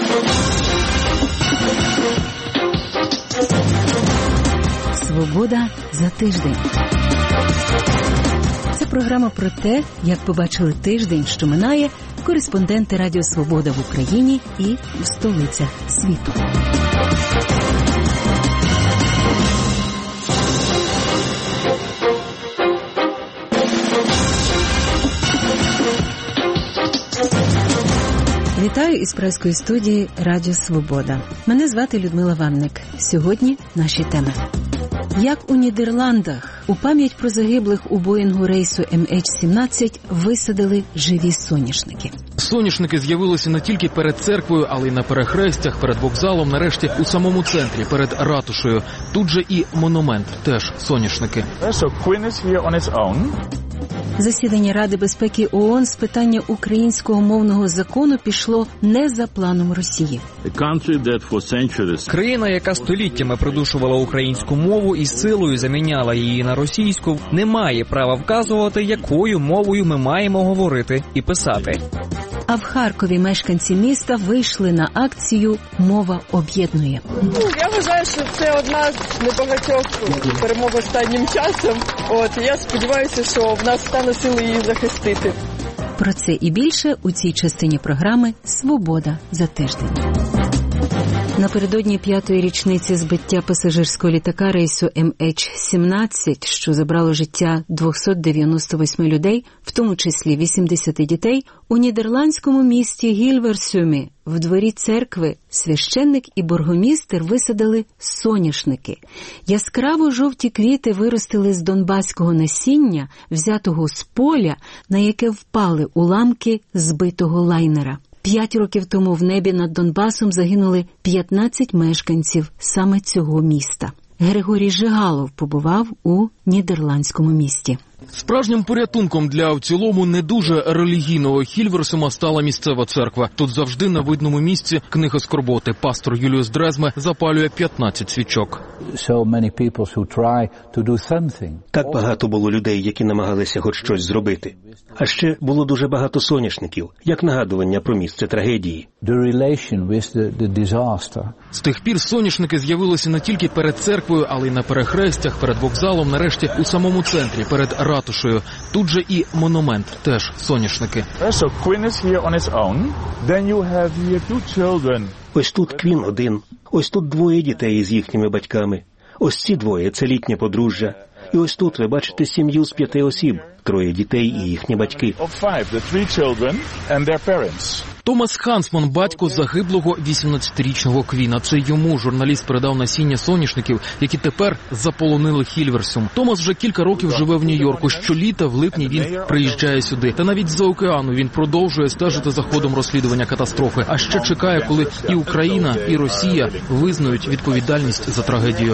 Свобода за тиждень. Це програма про те, як побачили тиждень, що минає, кореспонденти Радіо Свобода в Україні і в столицях світу. Вітаю із Празької студії Радіо Свобода. Мене звати Людмила Ванник. Сьогодні наші теми. Як у Нідерландах у пам'ять про загиблих у Боїнгу рейсу MH17 висадили живі соняшники. Соняшники з'явилися не тільки перед церквою, але й на перехрестях, перед вокзалом, нарешті у самому центрі, перед ратушею. Тут же і монумент, теж соняшники. Засідання Ради безпеки ООН з питання українського мовного закону пішло не за планом Росії. Країна, яка століттями придушувала українську мову і силою заміняла її на російську, не має права вказувати, якою мовою ми маємо говорити і писати. А в Харкові мешканці міста вийшли на акцію «Мова об'єднує». Я вважаю, що це одна з небагатьох перемог останнім часом. Я сподіваюся, що в нас стане сили її захистити. Про це і більше у цій частині програми «Свобода за тиждень». Напередодні 5-ї річниці збиття пасажирського літака рейсу MH17, що забрало життя 298 людей, в тому числі 80 дітей, у нідерландському місті Гільверсумі в дворі церкви священник і бургомістер висадили соняшники. Яскраво жовті квіти виростили з донбаського насіння, взятого з поля, на яке впали уламки збитого лайнера. 5 років тому в небі над Донбасом загинули 15 мешканців саме цього міста. Григорій Жигалов побував у нідерландському місті. Справжнім порятунком для в цілому не дуже релігійного Хільверсума стала місцева церква. Тут завжди на видному місці книга скорботи. Пастор Юліус Дрезме запалює 15 свічок. Так багато було людей, які намагалися хоч щось зробити. А ще було дуже багато соняшників, як нагадування про місце трагедії. З тих пір соняшники з'явилися не тільки перед церквою, але й на перехрестях, перед вокзалом, нарешті у самому центрі, перед ратушею. Тут же і монумент, теж соняшники. Ось тут Квін один, ось тут 2 дітей із їхніми батьками. Ось ці 2 – це літнє подружжя. І ось тут ви бачите сім'ю з 5 осіб, 3 дітей і їхні батьки. Томас Хансман – батько загиблого 18-річного Квіна. Це йому журналіст передав насіння соняшників, які тепер заполонили Хільверсум. Томас вже кілька років живе в Нью-Йорку. Щоліта в липні він приїжджає сюди. Та навіть з-за океану він продовжує стежити за ходом розслідування катастрофи. А ще чекає, коли і Україна, і Росія визнають відповідальність за трагедію.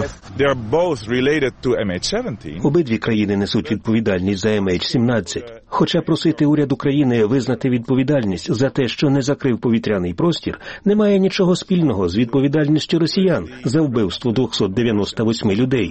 Обидві країни несуть відповідальність за MH17. Хоча просити уряд України визнати відповідальність за те, що не закрив повітряний простір, немає нічого спільного з відповідальністю росіян за вбивство 298 людей.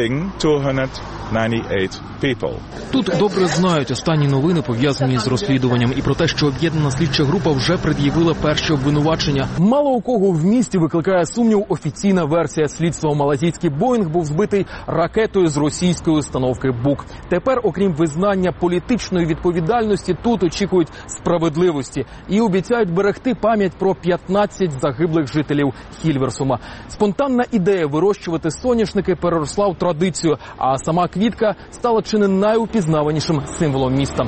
Тут добре знають останні новини, пов'язані з розслідуванням, і про те, що об'єднана слідча група вже пред'явила перші обвинувачення. Мало у кого в місті викликає сумнів офіційна версія слідства. Малазійський Боїнг був збитий ракетою з російської установки «Бук». Тепер, окрім визнання політичної відповідальності, тут очікують справедливості і обіцяють берегти пам'ять про 15 загиблих жителів Хільверсума. Спонтанна ідея вирощувати соняшники переросла в традицію, а сама квітка стала чи не найупізнаванішим символом міста.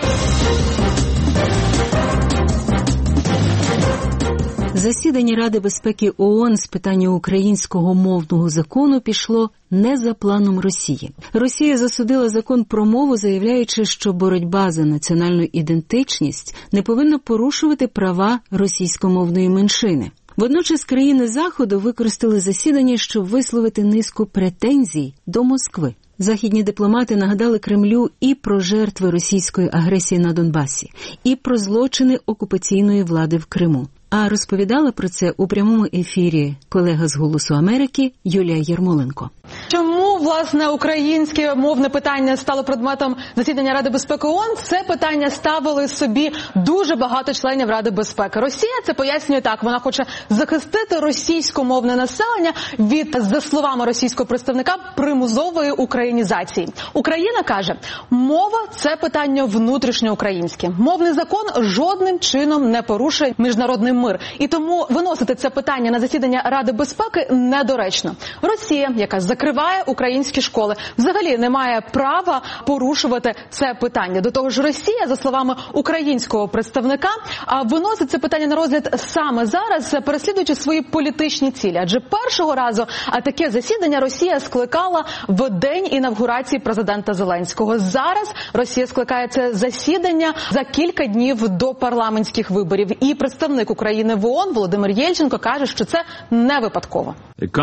Засідання Ради безпеки ООН з питання українського мовного закону пішло не за планом Росії. Росія засудила закон про мову, заявляючи, що боротьба за національну ідентичність не повинна порушувати права російськомовної меншини. Водночас країни Заходу використали засідання, щоб висловити низку претензій до Москви. Західні дипломати нагадали Кремлю і про жертви російської агресії на Донбасі, і про злочини окупаційної влади в Криму. А розповідала про це у прямому ефірі колега з «Голосу Америки» Юлія Ярмоленко. Чому, власне, українське мовне питання стало предметом засідання Ради безпеки ООН? Це питання ставили собі дуже багато членів Ради безпеки. Росія це пояснює так. Вона хоче захистити російськомовне населення від, за словами російського представника, примусової українізації. Україна каже, мова – це питання внутрішньоукраїнське. Мовний закон жодним чином не порушує міжнародний мир. І тому виносити це питання на засідання Ради безпеки недоречно. Росія, яка закриває українські школи, взагалі не має права порушувати це питання. До того ж, Росія, за словами українського представника, виносить це питання на розгляд саме зараз, переслідуючи свої політичні цілі. Адже першого разу таке засідання Росія скликала в день інавгурації президента Зеленського. Зараз Росія скликає це засідання за кілька днів до парламентських виборів. І представник України в ООН Володимир Єльченко каже, що це не випадково.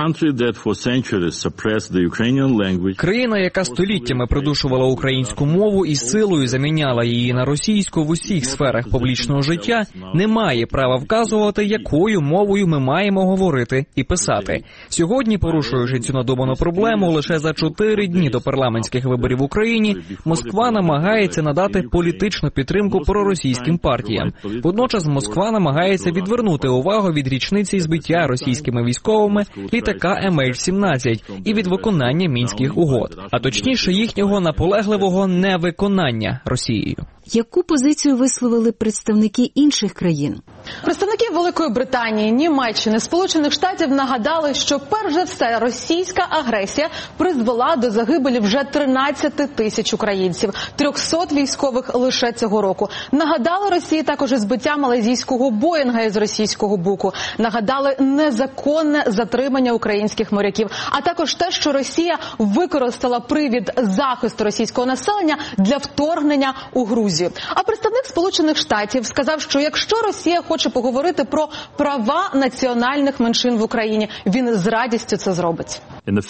Країна, яка століттями придушувала українську мову і силою заміняла її на російську в усіх сферах публічного життя, не має права вказувати, якою мовою ми маємо говорити і писати. Сьогодні, порушуючи цю надуману проблему, лише за 4 дні до парламентських виборів в Україні, Москва намагається надати політичну підтримку проросійським партіям. Водночас Москва намагається відвернути увагу від річниці збиття російськими військовими літака MH17 і від виконання Мінських угод, а точніше їхнього наполегливого невиконання Росією. Яку позицію висловили представники інших країн? Представники Великої Британії, Німеччини, Сполучених Штатів нагадали, що перш за все російська агресія призвела до загибелі вже 13 тисяч українців, 300 військових лише цього року. Нагадали Росії також і збиття малайзійського Боїнга із російського боку. Нагадали незаконне затримання українських моряків, а також те, що Росія використала привід захисту російського населення для вторгнення у Грузію. А представник Сполучених Штатів сказав, що якщо Росія хоче поговорити про права національних меншин в Україні, він з радістю це зробить.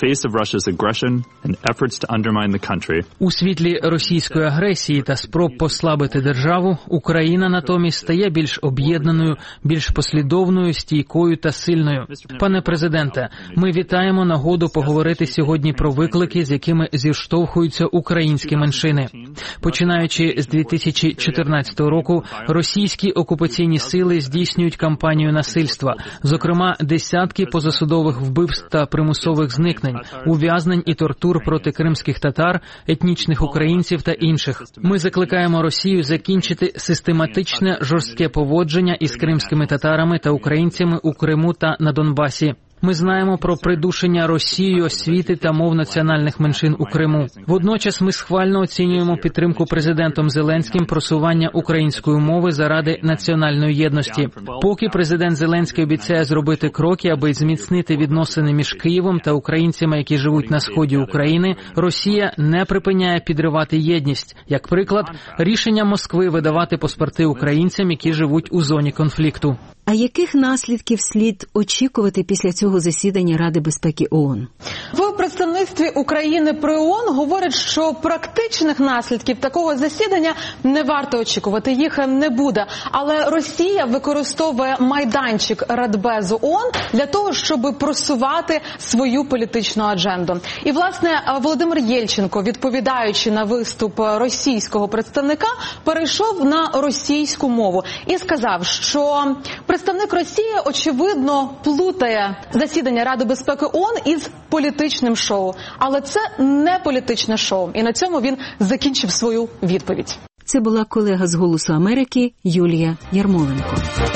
У світлі російської агресії та спроб послабити державу, Україна натомість стає більш об'єднаною, більш послідовною, стійкою та сильною. Пане президенте, ми вітаємо нагоду поговорити сьогодні про виклики, з якими зіштовхуються українські меншини. Починаючи з 2014 року, російські окупаційні сили здійснюють кампанію насильства, зокрема десятки позасудових вбивств та примусових зникнень, ув'язнень і тортур проти кримських татар, етнічних українців та інших. Ми закликаємо Росію закінчити систематичне жорстке поводження із кримськими татарами та українцями у Криму та на Донбасі. Ми знаємо про придушення Росією освіти та мов національних меншин у Криму. Водночас ми схвально оцінюємо підтримку президентом Зеленським просування української мови заради національної єдності. Поки президент Зеленський обіцяє зробити кроки, аби зміцнити відносини між Києвом та українцями, які живуть на сході України, Росія не припиняє підривати єдність. Як приклад, рішення Москви видавати паспорти українцям, які живуть у зоні конфлікту. А яких наслідків слід очікувати після цього засідання Ради безпеки ООН? В представництві України при ООН говорять, що практичних наслідків такого засідання не варто очікувати, їх не буде. Але Росія використовує майданчик Радбезу ООН для того, щоб просувати свою політичну адженду. І, власне, Володимир Єльченко, відповідаючи на виступ російського представника, перейшов на російську мову і сказав, що представник Росії, очевидно, плутає засідання Ради безпеки ООН із політичним шоу. Але це не політичне шоу. І на цьому він закінчив свою відповідь. Це була колега з «Голосу Америки» Юлія Ярмоленко.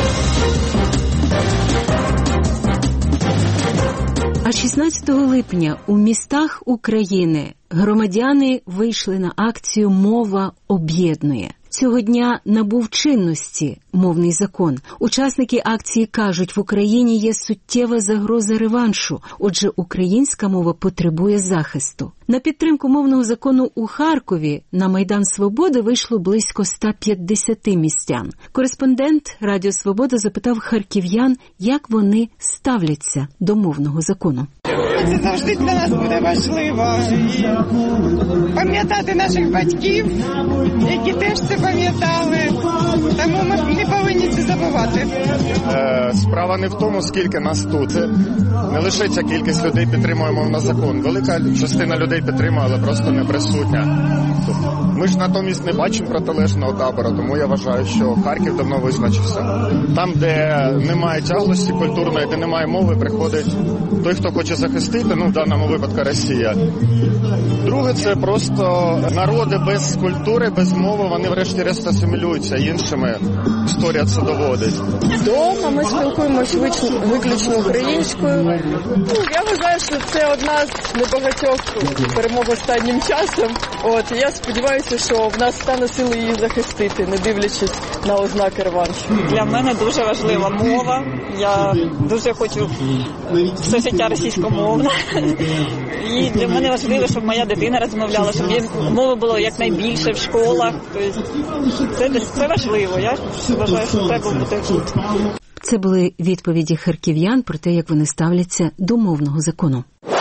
А 16 липня у містах України громадяни вийшли на акцію «Мова об'єднує». Цього дня набув чинності мовний закон. Учасники акції кажуть, в Україні є суттєва загроза реваншу, отже, українська мова потребує захисту. На підтримку мовного закону у Харкові на Майдан Свободи вийшло близько 150 містян. Кореспондент Радіо Свобода запитав харків'ян, як вони ставляться до мовного закону. Це завжди для нас буде важливо. І пам'ятати наших батьків, які теж це пам'ятали. Тому ми не повинні це забувати. Справа не в тому, скільки нас тут. Не лише ця кількість людей підтримує мовний закон. Велика частина людей підтримує, але просто не присутня. Ми ж натомість не бачимо протилежного табору, тому я вважаю, що Харків давно визначився. Там, де немає тяглості культурної, де немає мови, приходить той, хто хоче захистити, в даному випадку Росія. Друге, це просто народи без культури, без мови, вони врешті-решт асимілюються іншими. Історія це доводить. Вдома ми спілкуємося виключно українською. Я вважаю, що це одна з небагатьох перемог останнім часом. І я сподіваюся, що в нас стане сили її захистити, не дивлячись на ознаки реваншу. Для мене дуже важлива мова. Я дуже хочу все життя російськомовна. І для мене важливо, щоб моя дитина розмовляла, щоб мови було якнайбільше в школах. Тобто, це важливо. Я вважаю, що треба бути тут. Це були відповіді харків'ян про те, як вони ставляться до мовного закону.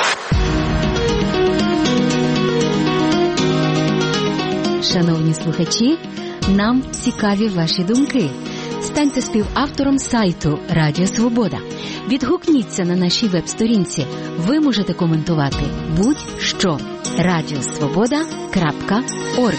Шановні слухачі, нам цікаві ваші думки. Станьте співавтором сайту Радіо Свобода. Відгукніться на нашій веб-сторінці. Ви можете коментувати будь-що. radiosvoboda.org.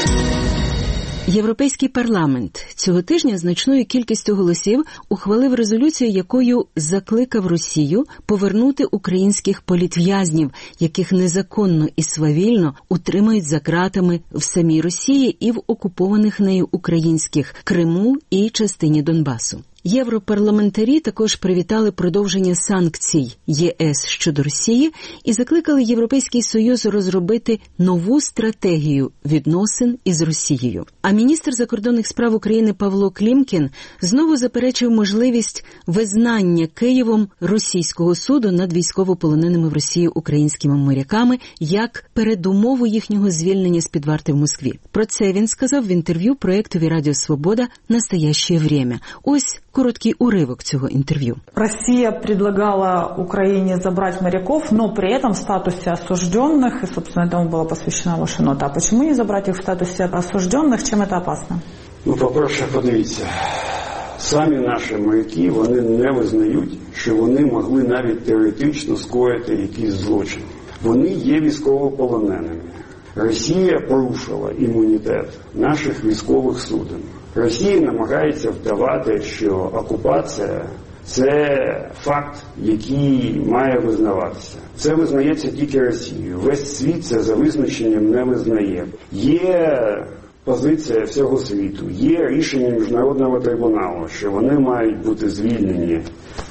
Європейський парламент цього тижня значною кількістю голосів ухвалив резолюцію, якою закликав Росію повернути українських політв'язнів, яких незаконно і свавільно утримують за ґратами в самій Росії і в окупованих нею українських Криму і частині Донбасу. Європарламентарі також привітали продовження санкцій ЄС щодо Росії і закликали Європейський Союз розробити нову стратегію відносин із Росією. А міністр закордонних справ України Павло Клімкін знову заперечив можливість визнання Києвом російського суду над військовополоненими в Росії українськими моряками як передумову їхнього звільнення з-під варти в Москві. Про це він сказав в інтерв'ю проєктові Радіо Свобода «Настоящее время». Ось короткий уривок цього интервью. Россия предлагала Украине забрать моряков, но при этом в статусе осужденных, и, собственно, этому была посвящена ваша нота. А почему не забрать их в статусе осужденных? Чем это опасно? По-перше, подивіться, самі наші моряки, вони не визнають, що вони могли навіть теоретично скоїти якийсь злочин. Вони є військовополоненими. Росія порушила імунітет наших військових суден. Росія намагається вдавати, що окупація – це факт, який має визнаватися. Це визнається тільки Росією. Весь світ це за визначенням не визнає. Є позиція всього світу, є рішення Міжнародного трибуналу, що вони мають бути звільнені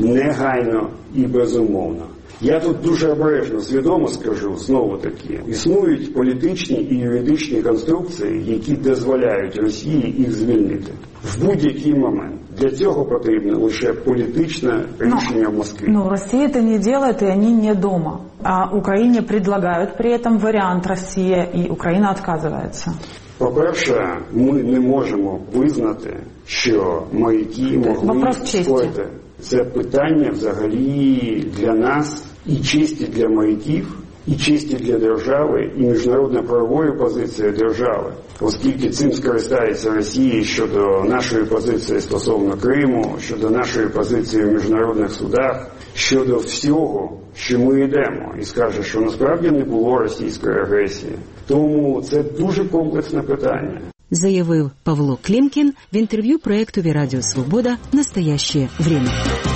негайно і безумовно. Я тут дуже обережно, свідомо скажу, знову-таки, існують політичні і юридичні конструкції, які дозволяють Росії їх звільнити в будь-який момент. Для цього потрібно лише політичне рішення в Москві. Россия это не делает, и они не дома. А Украине предлагают при этом вариант Россия, и Украина отказывается. По-перше, ми не можемо визнати, що моряки могли скоїти. Це питання взагалі для нас і честі для моряків, і честі для держави, і міжнародно-правової позиції держави. Оскільки цим скористається Росія щодо нашої позиції стосовно Криму, щодо нашої позиції в міжнародних судах, щодо всього, що ми йдемо, і скаже, що насправді не було російської агресії. Тому це дуже комплексне питання. Заявив Павло Клімкін в інтерв'ю проєктові Радіо Свобода «Настоящее время».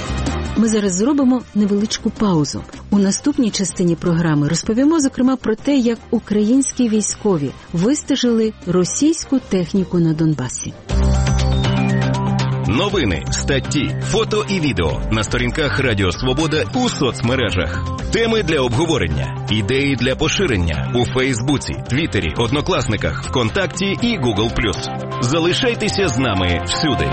Ми зараз зробимо невеличку паузу. У наступній частині програми розповімо, зокрема, про те, як українські військові вистежили російську техніку на Донбасі. Новини, статті, фото і відео на сторінках Радіо Свобода у соцмережах. Теми для обговорення, ідеї для поширення у Фейсбуці, Твіттері, Однокласниках, ВКонтакті і Google+. Залишайтеся з нами всюди.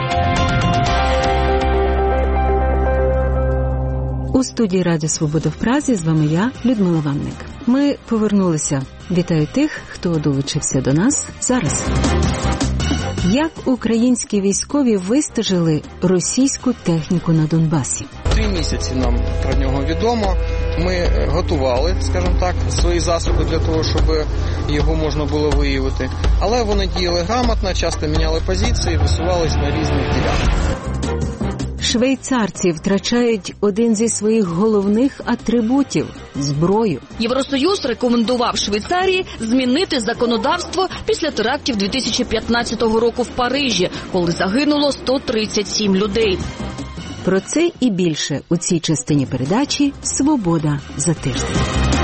У студії Радіо Свобода в Празі з вами я, Людмила Ванник. Ми повернулися. Вітаю тих, хто долучився до нас зараз. Як українські військові вистежили російську техніку на Донбасі? 3 місяці нам про нього відомо. Ми готували, скажімо так, свої засоби для того, щоб його можна було виявити. Але вони діяли грамотно, часто міняли позиції, висувались на різних ділянках. Швейцарці втрачають один зі своїх головних атрибутів – зброю. Євросоюз рекомендував Швейцарії змінити законодавство після терактів 2015 року в Парижі, коли загинуло 137 людей. Про це і більше у цій частині передачі «Свобода за тиждень».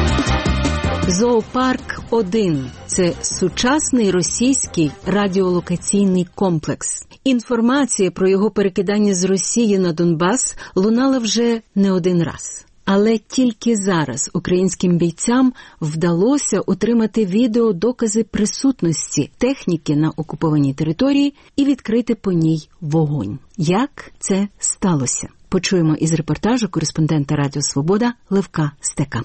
Зоопарк-1 – це сучасний російський радіолокаційний комплекс. Інформація про його перекидання з Росії на Донбас лунала вже не один раз. Але тільки зараз українським бійцям вдалося отримати відеодокази присутності техніки на окупованій території і відкрити по ній вогонь. Як це сталося? Почуємо із репортажу кореспондента Радіо Свобода Левка Стека.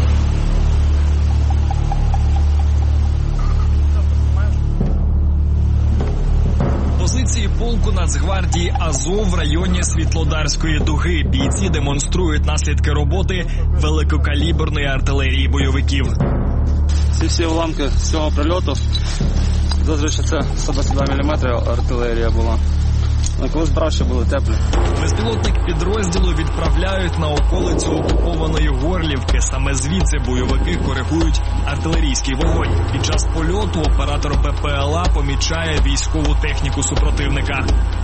Позиції полку Нацгвардії Азов в районі Світлодарської дуги. Бійці демонструють наслідки роботи великокаліберної артилерії бойовиків. Ці всі уламки з цього прильоту, дуже це 122 мм артилерія була. А коли збрав, ще було тепло. Безпілотник підрозділу відправляють на околицю окупованої Горлівки. Саме звідси бойовики коригують артилерійський вогонь. Під час польоту оператор БПЛА помічає військову техніку супротивника.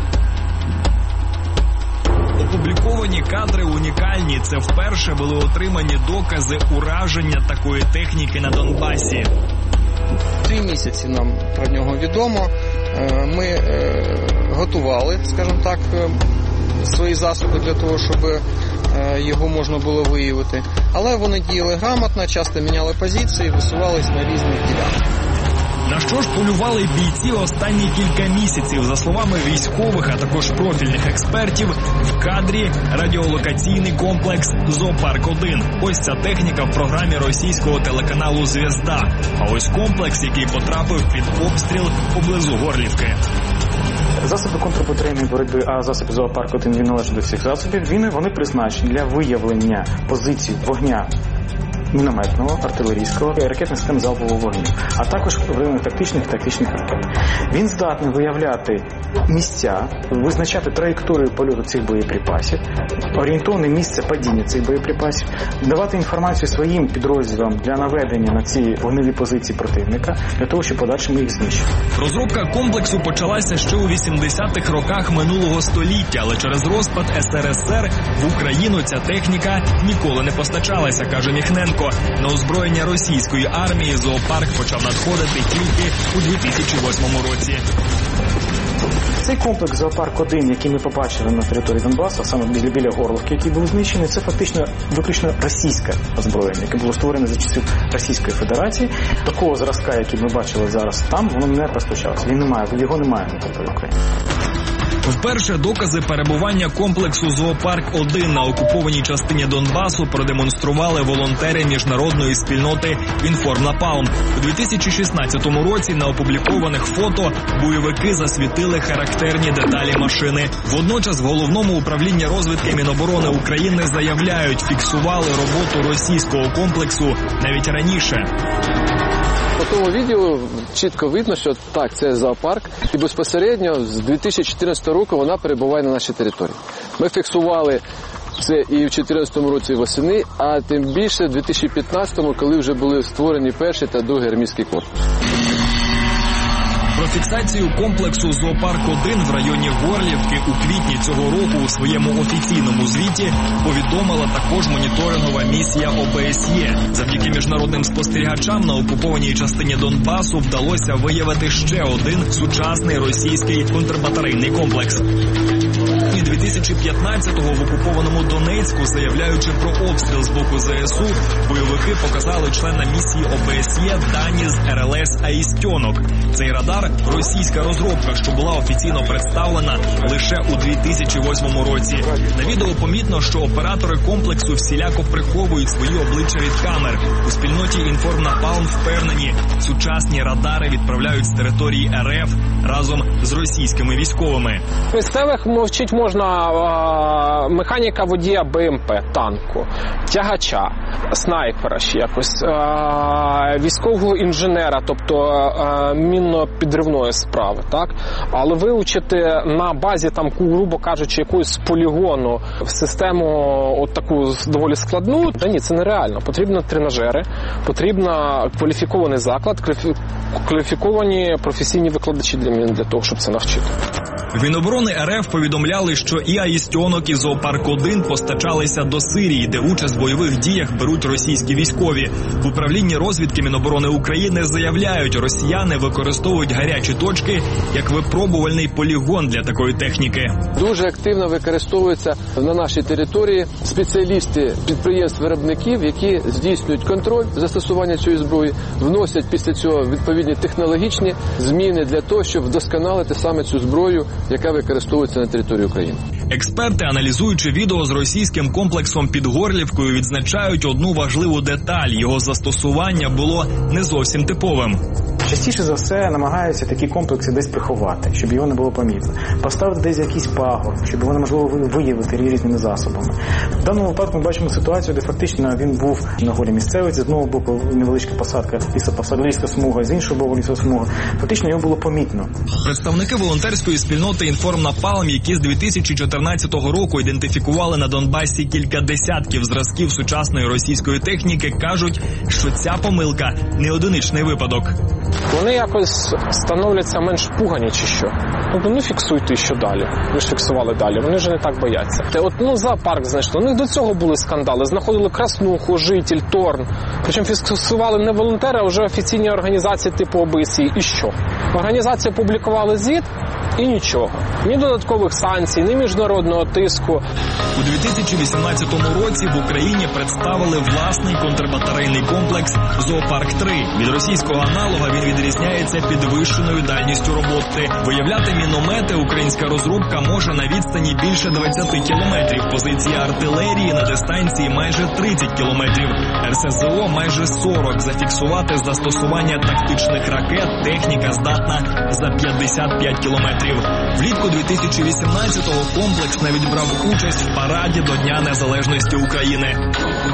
Опубліковані кадри унікальні. Це вперше були отримані докази ураження такої техніки на Донбасі. 3 місяці нам про нього відомо. Ми готували, скажімо так, свої засоби для того, щоб його можна було виявити. Але вони діяли грамотно, часто міняли позиції, висувались на різних ділянках. На що ж полювали бійці останні кілька місяців? За словами військових, а також профільних експертів, в кадрі радіолокаційний комплекс «Зоопарк-1». Ось ця техніка в програмі російського телеканалу «Звезда». А ось комплекс, який потрапив під обстріл поблизу Горлівки. Засоби контрбатарейної боротьби, а засоби «Зоопарк-1» він належить до цих засобів. Вони призначені для виявлення позицій вогня мінометного, артилерійського і ракетних систем залпового вогню, а також тактичних ракет. Він здатний виявляти місця, визначати траєкторію польоту цих боєприпасів, орієнтовне місце падіння цих боєприпасів, давати інформацію своїм підрозділам для наведення на ці вогневі позиції противника, для того, щоб подальшому їх знищити. Розробка комплексу почалася ще у 80-х роках минулого століття, але через розпад СРСР в Україну ця техніка ніколи не постачалася, каже Міхненко. На озброєння російської армії «Зоопарк» почав надходити тільки у 2008 році. Цей комплекс «Зоопарк-1», який ми побачили на території Донбасу, саме біля Горлівки, який був знищений, це фактично виключно російське озброєння, яке було створене за часів Російської Федерації. Такого зразка, який ми бачили зараз там, воно не постачалося. Його немає на території України. Вперше докази перебування комплексу «Зоопарк-1» на окупованій частині Донбасу продемонстрували волонтери міжнародної спільноти «Інформнапалм». У 2016 році на опублікованих фото бойовики засвітили характерні деталі машини. Водночас в Головному управлінні розвідки Міноборони України заявляють, фіксували роботу російського комплексу навіть раніше. По тому відео чітко видно, що так, це зоопарк, і безпосередньо з 2014 року вона перебуває на нашій території. Ми фіксували це і в 2014 році восени, а тим більше в 2015, коли вже були створені перший та другий армійський корпус. Про фіксацію комплексу «Зоопарк-1» в районі Горлівки у квітні цього року у своєму офіційному звіті повідомила також моніторингова місія ОБСЄ. Завдяки міжнародним спостерігачам на окупованій частині Донбасу вдалося виявити ще один сучасний російський контрбатарейний комплекс. І 2015-го в окупованому Донецьку Донецьку, заявляючи про обстріл з боку ЗСУ, бойовики показали членам місії ОБСЄ дані з РЛС «Аїстьонок». Цей радар – російська розробка, що була офіційно представлена лише у 2008 році. На відео помітно, що оператори комплексу всіляко приховують свої обличчя від камер. У спільноті «Інформнапалм» впевнені, сучасні радари відправляють з території РФ разом з російськими військовими. Місцевих вчити можна механіка водія БМП, танку, тягача, снайпера ще якось, військового інженера, тобто мінно-підривної справи, так? Але вивчити на базі, там, грубо кажучи, якусь полігону в систему от таку доволі складну, та ні, це нереально. Потрібні тренажери, потрібен кваліфікований заклад, кваліфіковані професійні викладачі для того, щоб це навчити. В Міноборони РФ повідомляли, що і «Аїстьонок», і «Зоопарк-1» постачалися до Сирії, де участь в бойових діях беруть російські військові. В управлінні розвідки Міноборони України заявляють, росіяни використовують гарячі точки як випробувальний полігон для такої техніки. Дуже активно використовуються на нашій території спеціалісти підприємств-виробників, які здійснюють контроль застосування цієї зброї, вносять після цього відповідні технологічні зміни для того, щоб вдосконалити саме цю зброю, яка використовується на території України. Експерти, аналізуючи відео з російським комплексом під Горлівкою, відзначають одну важливу деталь. Його застосування було не зовсім типовим. Частіше за все намагаються такі комплекси десь приховати, щоб його не було помітно. Поставити десь якийсь пагорб, щоб його неможливо виявити різними засобами. В даному випадку ми бачимо ситуацію, де фактично він був на голій місцевості, з одного боку невеличка посадка, лісопосадка смуга, з іншого боку лісосмуга. Фактично його було помітно. Представники волонтерської спільноти «Інформнапалм», які з 2014 року ідентифікували на Донбасі кілька десятків зразків сучасної російської техніки, кажуть, що ця помилка не одиничний випадок. Вони якось становляться менш пугані чи що. Ну фіксуйте що далі. Ви ж фіксували далі, вони вже не так бояться. Зоопарк знайшли. У них до цього були скандали. Знаходили Краснуху, Житель, Торн. Причому фіксували не волонтери, а вже офіційні організації типу ОБСЄ. І що? Організації публікували звіт і нічого. Ні додаткових санкцій, ні міжнародного тиску. У 2018 році в Україні представили власний контрбатарейний комплекс «Зоопарк-3». Від російського аналога він відрізняється підвищеною дальністю роботи. Виявляти міномети українська розробка може на відстані більше 20 кілометрів. Позиції артилерії на дистанції майже 30 кілометрів. РСЗО майже 40. Зафіксувати застосування тактичних ракет техніка здатна за 55 кілометрів. Влітку 2018-го комплекс навіть брав участь в параді до Дня Незалежності України.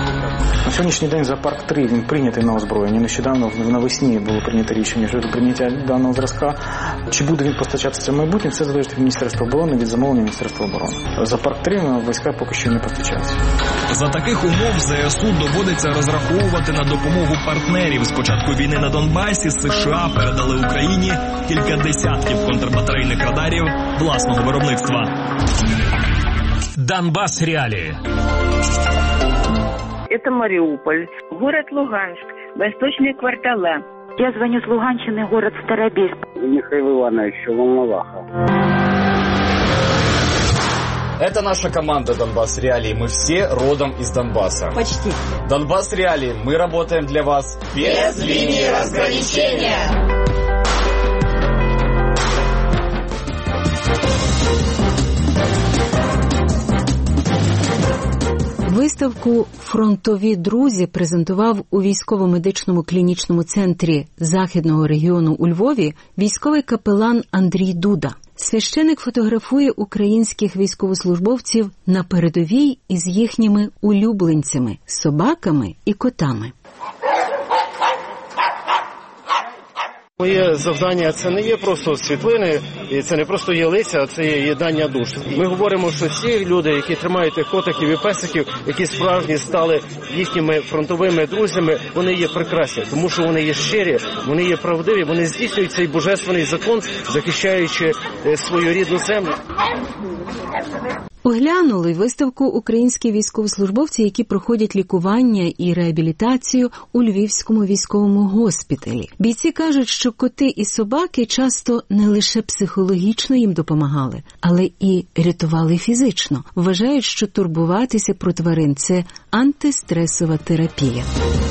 На сьогоднішній день «Зоопарк-3» він прийнятий на озброєння. Нещодавно навесні було прийнято рішення щодо прийняття даного зразка. Чи буде він постачатися в майбутньому, це залежить від Міністерства оборони, від замовлення Міністерства оборони. «Зоопарк-3» на війська поки що не постачається. За таких умов ЗСУ доводиться розраховувати на допомогу партнерів. З початку війни на Донбасі США передали Україні кілька десятків контрбатарейних радарів власного виробництва. Донбасс реалии. Это Мариуполь, город Луганск, восточные квартала. Я звоню с Луганщины, город Старобельск. Михаил Иванович, Волноваха. Это наша команда «Донбасс Реалии». Мы все родом из Донбасса. Почти. «Донбасс Реалии». Мы работаем для вас без линии разграничения. Виставку «Фронтові друзі» презентував у військово-медичному клінічному центрі Західного регіону у Львові військовий капелан Андрій Дуда. Священик фотографує українських військовослужбовців на передовій із їхніми улюбленцями – собаками і котами. Моє завдання – це не є просто світлини, і це не просто є лиця, а це є єднання душ. Ми говоримо, що ці люди, які тримають тих котиків і песиків, які справжні стали їхніми фронтовими друзями, вони є прекрасні, тому що вони є щирі, вони є правдиві, вони здійснюють цей божественний закон, захищаючи свою рідну землю. Оглянули виставку українські військовослужбовці, які проходять лікування і реабілітацію у Львівському військовому госпіталі. Бійці кажуть, що коти і собаки часто не лише психологічно їм допомагали, але і рятували фізично. Вважають, що турбуватися про тварин – це антистресова терапія.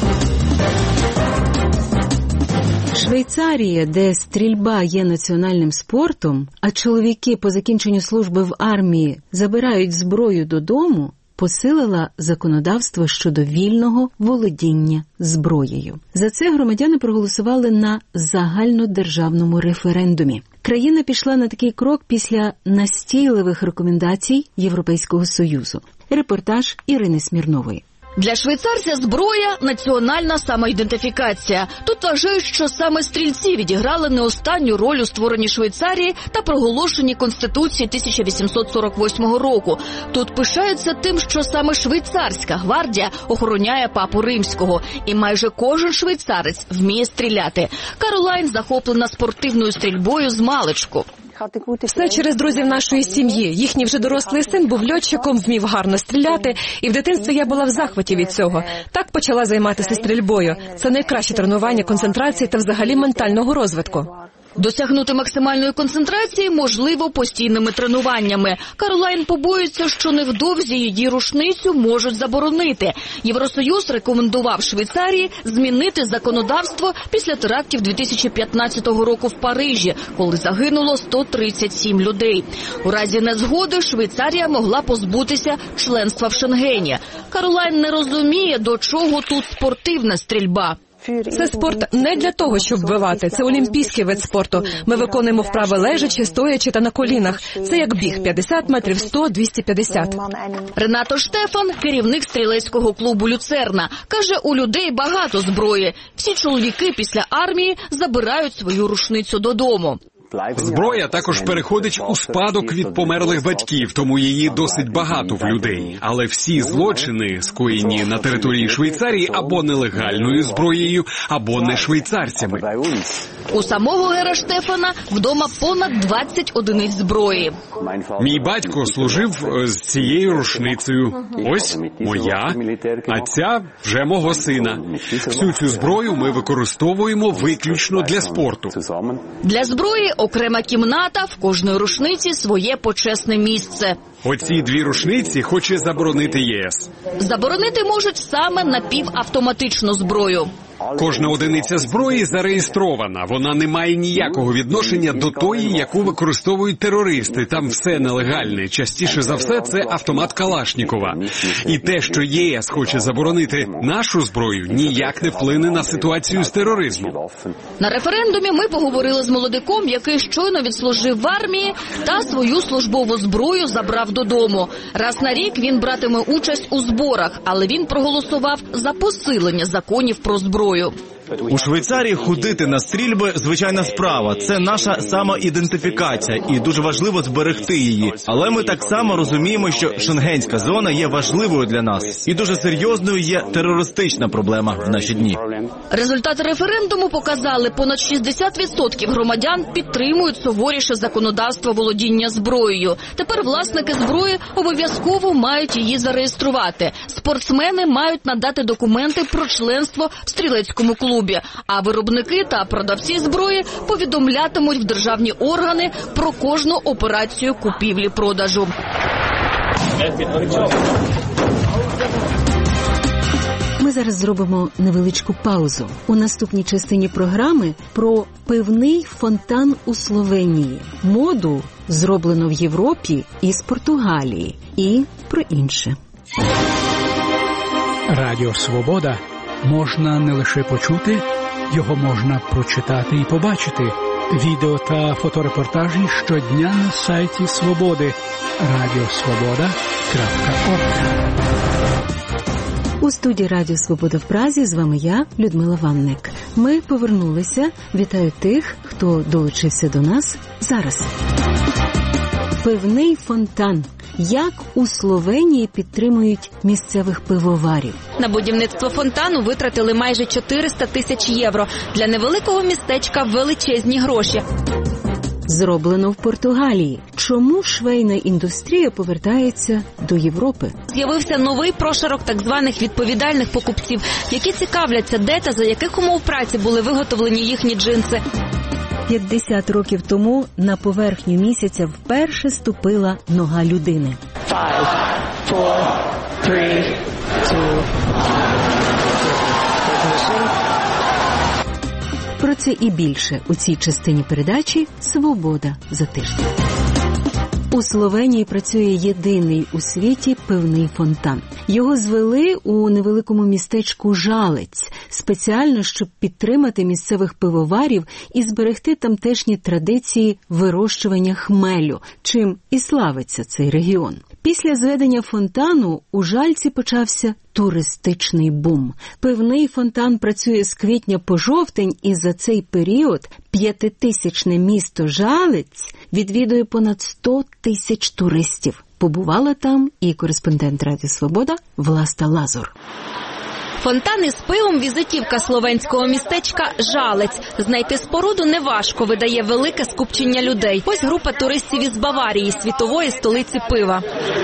Швейцарія, де стрільба є національним спортом, а чоловіки по закінченню служби в армії забирають зброю додому, посилила законодавство щодо вільного володіння зброєю. За це громадяни проголосували на загальнодержавному референдумі. Країна пішла на такий крок після настійливих рекомендацій Європейського Союзу. Репортаж Ірини Смірнової. Для швейцарця зброя – національна самоідентифікація. Тут вважають, що саме стрільці відіграли не останню роль у створенні Швейцарії та проголошенні Конституції 1848 року. Тут пишаються тим, що саме швейцарська гвардія охороняє папу римського. І майже кожен швейцарець вміє стріляти. Каролайн захоплена спортивною стрільбою з маличку. Все через друзів нашої сім'ї. Їхній вже дорослий син був льотчиком, вмів гарно стріляти, і в дитинстві я була в захваті від цього. Так почала займатися стрільбою. Це найкраще тренування концентрації та взагалі ментального розвитку. Досягнути максимальної концентрації можливо постійними тренуваннями. Каролайн побоюється, що невдовзі її рушницю можуть заборонити. Євросоюз рекомендував Швейцарії змінити законодавство після терактів 2015 року в Парижі, коли загинуло 137 людей. У разі незгоди Швейцарія могла позбутися членства в Шенгені. Каролайн не розуміє, до чого тут спортивна стрільба. Це спорт не для того, щоб вбивати. Це олімпійський вид спорту. Ми виконуємо вправи лежачи, стоячи та на колінах. Це як біг – 50 метрів, 100, 250. Ренато Штефан – керівник стрілецького клубу «Люцерна». Каже, у людей багато зброї. Всі чоловіки після армії забирають свою рушницю додому. Зброя також переходить у спадок від померлих батьків, тому її досить багато в людей. Але всі злочини, скоєні на території Швейцарії, або нелегальною зброєю, або не швейцарцями. У самого Гера Штефана вдома понад 20 одиниць зброї. Мій батько служив з цією рушницею. Ось моя, а ця вже мого сина. Всю цю зброю ми використовуємо виключно для спорту. Для зброї окрема кімната, в кожної рушниці своє почесне місце. Оці дві рушниці хоче заборонити ЄС. Заборонити можуть саме напівавтоматичну зброю. Кожна одиниця зброї зареєстрована. Вона не має ніякого відношення до тої, яку використовують терористи. Там все нелегальне. Частіше за все, це автомат Калашнікова. І те, що ЄС хоче заборонити нашу зброю, ніяк не вплине на ситуацію з тероризмом. На референдумі ми поговорили з молодиком, який щойно відслужив в армії та свою службову зброю забрав додому. Раз на рік він братиме участь у зборах, але він проголосував за посилення законів про зброю. У Швейцарії ходити на стрільби – звичайна справа. Це наша самоідентифікація і дуже важливо зберегти її. Але ми так само розуміємо, що шенгенська зона є важливою для нас. І дуже серйозною є терористична проблема в наші дні. Результати референдуму показали, понад 60% громадян підтримують суворіше законодавство володіння зброєю. Тепер власники зброї обов'язково мають її зареєструвати. Спортсмени мають надати документи про членство в стрілецькому клубі. А виробники та продавці зброї повідомлятимуть в державні органи про кожну операцію купівлі-продажу. Ми зараз зробимо невеличку паузу. У наступній частині програми про пивний фонтан у Словенії, моду, зроблено в Європі і з Португалії, і про інше. Радіо «Свобода» можна не лише почути, його можна прочитати і побачити. Відео та фоторепортажі щодня на сайті «Свободи» radiosvoboda.org. У студії Радіо Свобода в Празі з вами я, Людмила Ванник. Ми повернулися. Вітаю тих, хто долучився до нас зараз. Пивний фонтан. Як у Словенії підтримують місцевих пивоварів? На будівництво фонтану витратили майже 400 тисяч євро. Для невеликого містечка величезні гроші. Зроблено в Португалії. Чому швейна індустрія повертається до Європи? З'явився новий прошарок так званих відповідальних покупців, які цікавляться, де та за яких умов праці були виготовлені їхні джинси. 50 років тому на поверхню місяця вперше ступила нога людини. 5, 4, 3, 2, Про це і більше у цій частині передачі «Свобода за тиждень». У Словенії працює єдиний у світі пивний фонтан. Його звели у невеликому містечку Жалець, спеціально, щоб підтримати місцевих пивоварів і зберегти тамтешні традиції вирощування хмелю, чим і славиться цей регіон. Після зведення фонтану у Жальці почався туристичний бум. Пивний фонтан працює з квітня по жовтень, і за цей період 5-тисячне місто Жалець відвідує понад 100 тисяч туристів. Побувала там і кореспондент Радіо Свобода Власта Лазур. Фонтан із пивом – візитівка словенського містечка Жалець. Знайти споруду неважко, видає велике скупчення людей. Ось група туристів із Баварії, світової столиці пива.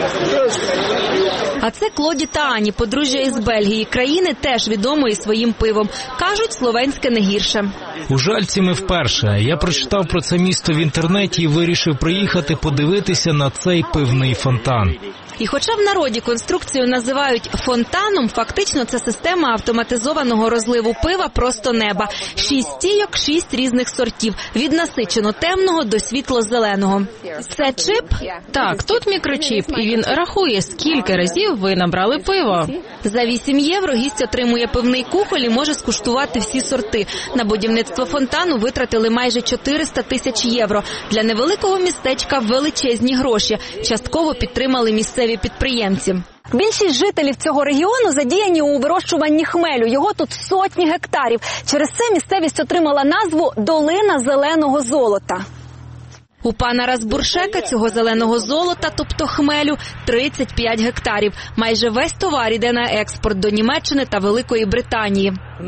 А це Клоді та Ані, подружжя із Бельгії, країни теж відомої своїм пивом. Кажуть, словенське не гірше. У Жальці ми вперше. Я прочитав про це місто в інтернеті і вирішив приїхати подивитися на цей пивний фонтан. І хоча в народі конструкцію називають фонтаном, фактично це система автоматизованого розливу пива просто неба. 6 стійок, 6 різних сортів, від насичено темного до світло-зеленого. Це чип? Так, тут мікрочип, і він рахує, скільки разів ви набрали пиво. За 8 євро гість отримує пивний кухоль і може скуштувати всі сорти. На будівництво фонтану витратили майже 400 тисяч євро. Для невеликого містечка величезні гроші. Частково підтримали місцеві підприємці. Більшість жителів цього регіону задіяні у вирощуванні хмелю. Його тут сотні гектарів. Через це місцевість отримала назву «Долина зеленого золота». У пана Разбуршека цього зеленого золота, тобто хмелю, 35 гектарів. Майже весь товар іде на експорт до Німеччини та Великої Британії.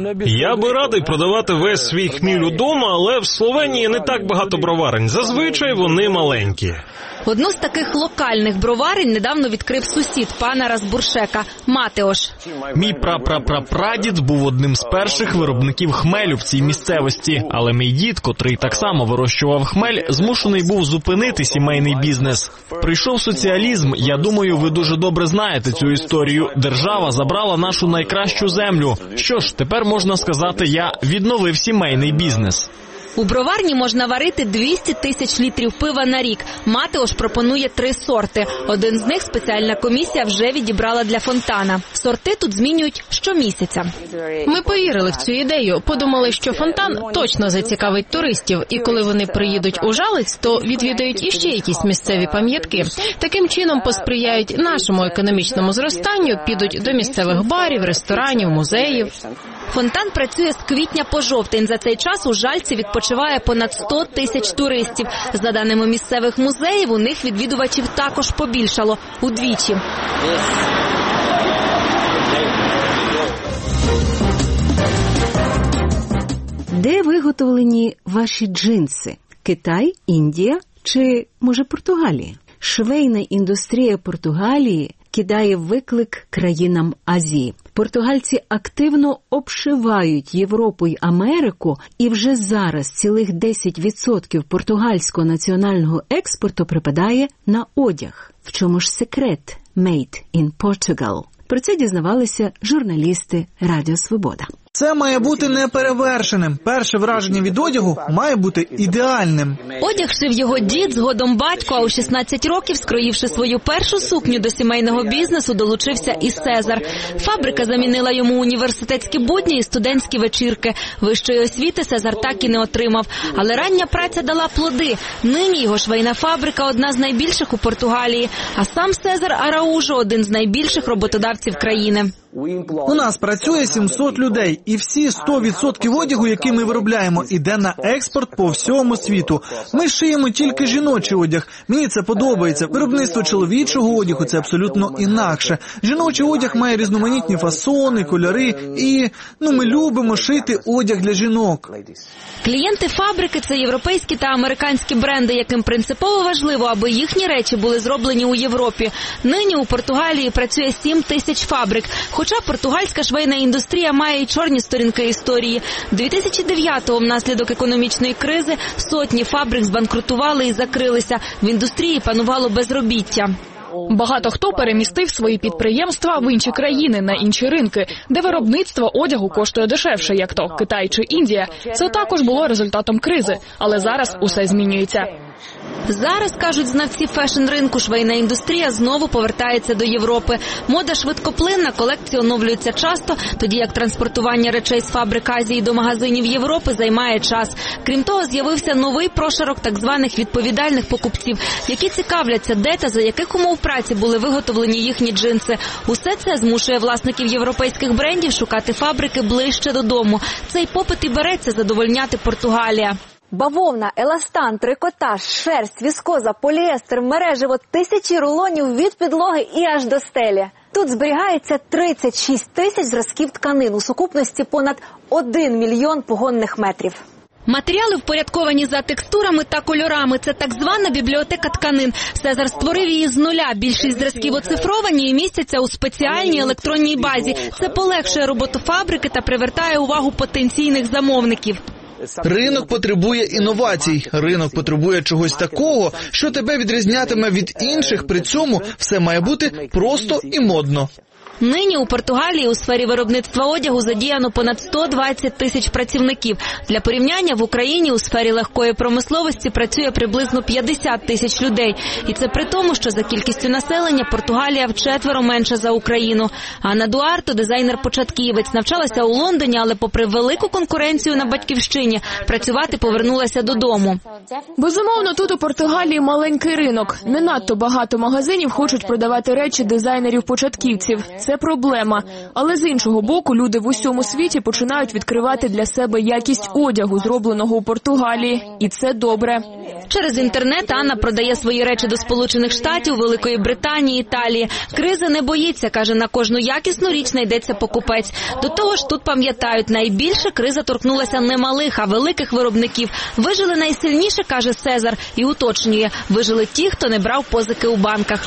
Я би радий продавати весь свій хміль удома, але в Словенії не так багато броварень. Зазвичай вони маленькі. Одну з таких локальних броварень недавно відкрив сусід пана Разбуршека – Матеош. Мій прапрапрапрадід був одним з перших виробників хмелю в цій місцевості. Але мій дід, котрий так само вирощував хмель, змушений був зупинити сімейний бізнес. Прийшов соціалізм, я думаю, ви дуже добре знаєте цю історію. Держава забрала нашу найкращу землю. Що ж, тепер можна сказати, я відновив сімейний бізнес. У броварні можна варити 200 тисяч літрів пива на рік. Матеош пропонує 3 сорти. Один з них спеціальна комісія вже відібрала для фонтана. Сорти тут змінюють щомісяця. Ми повірили в цю ідею, подумали, що фонтан точно зацікавить туристів. І коли вони приїдуть у Жалець, то відвідають іще якісь місцеві пам'ятки. Таким чином посприяють нашому економічному зростанню, підуть до місцевих барів, ресторанів, музеїв. Фонтан працює з квітня по жовтень. За цей час у Жальці відпочиває понад 100 тисяч туристів. За даними місцевих музеїв, у них відвідувачів також побільшало – удвічі. Де виготовлені ваші джинси? Китай, Індія чи, може, Португалія? Швейна індустрія Португалії кидає виклик країнам Азії. Португальці активно обшивають Європу й Америку, і вже зараз цілих 10% португальського національного експорту припадає на одяг. В чому ж секрет «Made in Portugal»? Про це дізнавалися журналісти Радіо Свобода. Це має бути неперевершеним. Перше враження від одягу має бути ідеальним. Одяг шив його дід, згодом батько, а у 16 років, скроївши свою першу сукню до сімейного бізнесу, долучився і Сезар. Фабрика замінила йому університетські будні і студентські вечірки. Вищої освіти Сезар так і не отримав. Але рання праця дала плоди. Нині його швейна фабрика – одна з найбільших у Португалії. А сам Сезар Араужо – один з найбільших роботодавців країни. У нас працює 700 людей, і всі 100% одягу, який ми виробляємо, іде на експорт по всьому світу. Ми шиємо тільки жіночий одяг. Мені це подобається. Виробництво чоловічого одягу – це абсолютно інакше. Жіночий одяг має різноманітні фасони, кольори, і ми любимо шити одяг для жінок. Клієнти фабрики – це європейські та американські бренди, яким принципово важливо, аби їхні речі були зроблені у Європі. Нині у Португалії працює 7 тисяч фабрик. Хоча португальська швейна індустрія має й чорні сторінки історії. 2009-го внаслідок економічної кризи сотні фабрик збанкрутували і закрилися. В індустрії панувало безробіття. Багато хто перемістив свої підприємства в інші країни, на інші ринки, де виробництво одягу коштує дешевше, як то Китай чи Індія. Це також було результатом кризи, але зараз усе змінюється. Зараз, кажуть знавці фешн-ринку, швейна індустрія знову повертається до Європи. Мода швидкоплинна, колекції оновлюються часто, тоді як транспортування речей з фабрик Азії до магазинів Європи займає час. Крім того, з'явився новий прошарок так званих відповідальних покупців, які цікавляться, де та за яких умов праці були виготовлені їхні джинси. Усе це змушує власників європейських брендів шукати фабрики ближче додому. Цей попит і береться задовольняти Португалія. Бавовна, еластан, трикотаж, шерсть, віскоза, поліестер, мережево, тисячі рулонів від підлоги і аж до стелі. Тут зберігається 36 тисяч зразків тканин, у сукупності понад 1 мільйон погонних метрів. Матеріали впорядковані за текстурами та кольорами. Це так звана бібліотека тканин. Сезар створив її з нуля. Більшість зразків оцифровані і містяться у спеціальній електронній базі. Це полегшує роботу фабрики та привертає увагу потенційних замовників. Ринок потребує інновацій. Ринок потребує чогось такого, що тебе відрізнятиме від інших. При цьому все має бути просто і модно. Нині у Португалії у сфері виробництва одягу задіяно понад 120 тисяч працівників. Для порівняння, в Україні у сфері легкої промисловості працює приблизно 50 тисяч людей. І це при тому, що за кількістю населення Португалія вчетверо менша за Україну. Анна Дуарто, дизайнер-початківець, навчалася у Лондоні, але попри велику конкуренцію на батьківщині, працювати повернулася додому. Безумовно, тут у Португалії маленький ринок. Не надто багато магазинів хочуть продавати речі дизайнерів-початківців. Це проблема. Але з іншого боку, люди в усьому світі починають відкривати для себе якість одягу, зробленого у Португалії. І це добре. Через інтернет Анна продає свої речі до Сполучених Штатів, Великої Британії, Італії. Кризи не боїться, каже, на кожну якісну річ знайдеться покупець. До того ж, тут пам'ятають, найбільше криза торкнулася не малих, а великих виробників. Вижили найсильніше, каже Сезар, і уточнює, вижили ті, хто не брав позики у банках.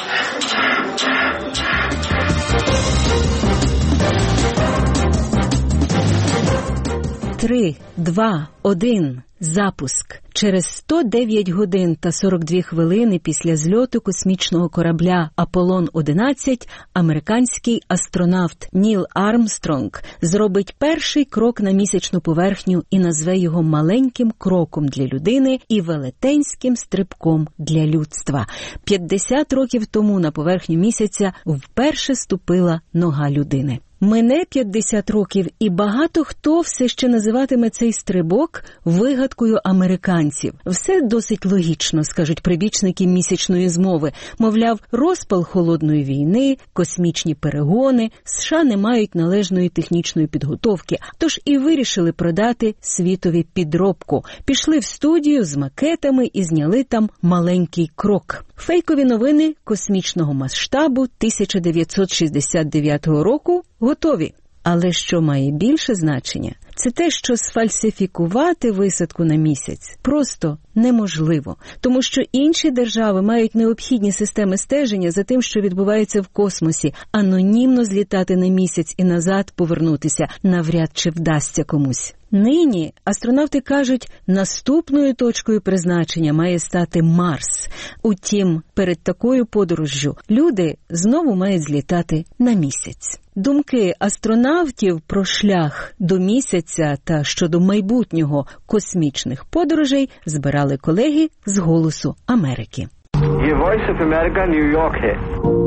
3, 2, 1. Запуск. Через 109 годин та 42 хвилини після зльоту космічного корабля «Аполлон-11» американський астронавт Ніл Армстронг зробить перший крок на місячну поверхню і назве його маленьким кроком для людини і велетенським стрибком для людства. 50 років тому на поверхню місяця вперше ступила нога людини. Мине 50 років, і багато хто все ще називатиме цей стрибок вигадкою американців. Все досить логічно, скажуть прибічники місячної змови. Мовляв, розпал холодної війни, космічні перегони, США не мають належної технічної підготовки, тож і вирішили продати світові підробку. Пішли в студію з макетами і зняли там маленький крок. Фейкові новини космічного масштабу 1969 року готові. Але що має більше значення, це те, що сфальсифікувати висадку на місяць просто неможливо. Тому що інші держави мають необхідні системи стеження за тим, що відбувається в космосі. Анонімно злітати на місяць і назад повернутися навряд чи вдасться комусь. Нині астронавти кажуть, наступною точкою призначення має стати Марс. Утім, перед такою подорожжю люди знову мають злітати на місяць. Думки астронавтів про шлях до місяця та щодо майбутнього космічних подорожей збирали колеги з «Голосу Америки». Voice of America, New York.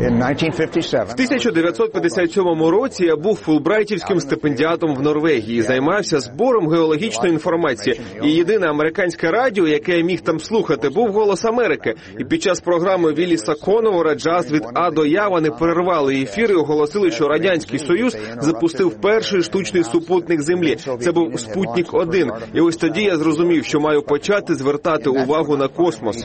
В 1957 році я був фулбрайтівським стипендіатом в Норвегії, займався збором геологічної інформації. І єдине американське радіо, яке я міг там слухати, був «Голос Америки». І під час програми Вілліса Коновора «Джаз від А до Я» вони перервали ефір і оголосили, що Радянський Союз запустив перший штучний супутник Землі. Це був «Спутник-1». І ось тоді я зрозумів, що маю почати звертати увагу на космос.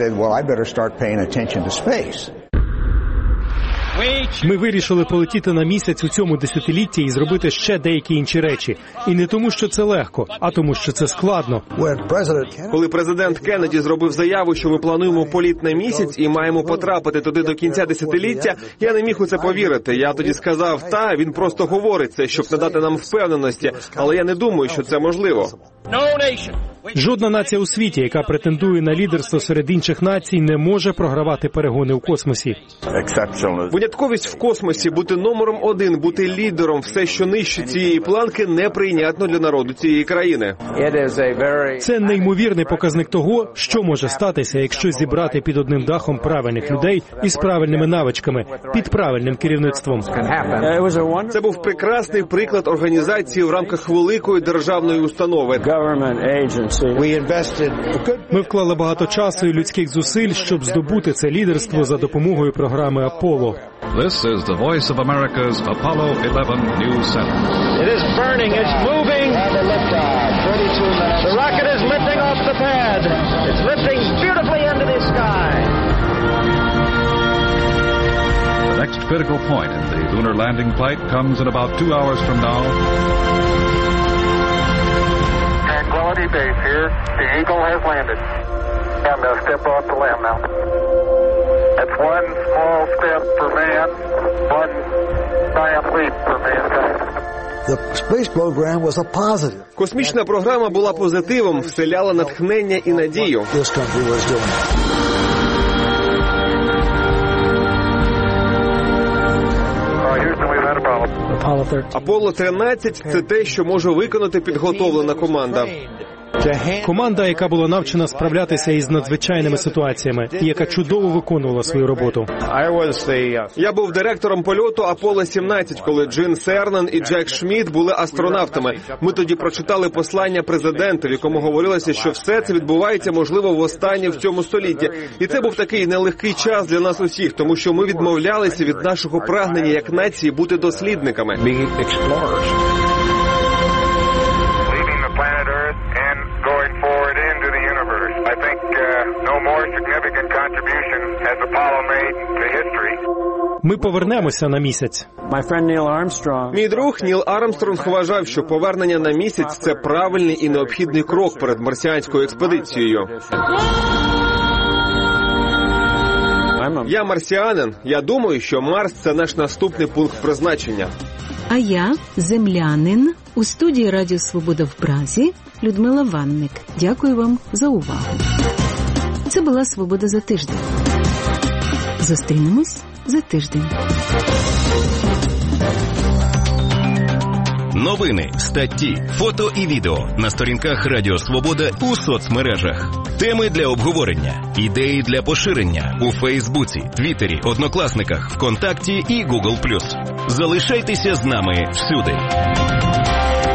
Ми вирішили полетіти на місяць у цьому десятилітті і зробити ще деякі інші речі. І не тому, що це легко, а тому, що це складно. Коли президент Кеннеді зробив заяву, що ми плануємо політ на місяць і маємо потрапити туди до кінця десятиліття, я не міг у це повірити. Я тоді сказав, він просто говорить це, щоб надати нам впевненості, але я не думаю, що це можливо. Жодна нація у світі, яка претендує на лідерство серед інших націй, не може програвати перегони у космосі. Винятковість в космосі, бути номером один, бути лідером, все, що нижче цієї планки, неприйнятно для народу цієї країни. Це неймовірний показник того, що може статися, якщо зібрати під одним дахом правильних людей із правильними навичками, під правильним керівництвом. Це був прекрасний приклад організації в рамках великої державної установи. Ми вклали багато часу і людських зусиль, щоб здобути це лідерство за допомогою програми «Аполло». This is the voice of America's Apollo 11 News Center. It is burning, it's moving. The rocket is lifting off the pad. It's lifting beautifully into the sky. The next critical point in the lunar landing flight comes in about 2 hours from now. Tranquility Base here. The Eagle has landed. I'm going to step off the limb now. That's one small step for man, one giant leap for mankind. The space program was a positive. Космічна програма була позитивом, вселяла натхнення і надію. This country was doing. Аполло-13 – це те, що може виконати підготовлена команда. Команда, яка була навчена справлятися із надзвичайними ситуаціями, і яка чудово виконувала свою роботу. Я був директором польоту Аполло-17, коли Джин Сернан і Джек Шмідт були астронавтами. Ми тоді прочитали послання президента, в якому говорилося, що все це відбувається, можливо, востаннє в цьому столітті. І це був такий нелегкий час для нас усіх, тому що ми відмовлялися від нашого прагнення як нації бути дослідниками. Going forward into the universe. I think no more significant contribution has Apollo made to history. Ми повернемося на місяць. Мій друг Ніл Армстронг вважав, що повернення на місяць – це правильний і необхідний крок перед марсіанською експедицією. Я марсіанин. Я думаю, що Марс – це наш наступний пункт призначення. А я, землянин, у студії Радіо Свобода в Празі, Людмила Ванник. Дякую вам за увагу. Це була «Свобода за тиждень». Зустрінемось за тиждень. Новини, статті, фото і відео на сторінках Радіо Свобода у соцмережах. Теми для обговорення, ідеї для поширення у Фейсбуці, Твіттері, Однокласниках, ВКонтакті і Google+. Залишайтеся з нами всюди.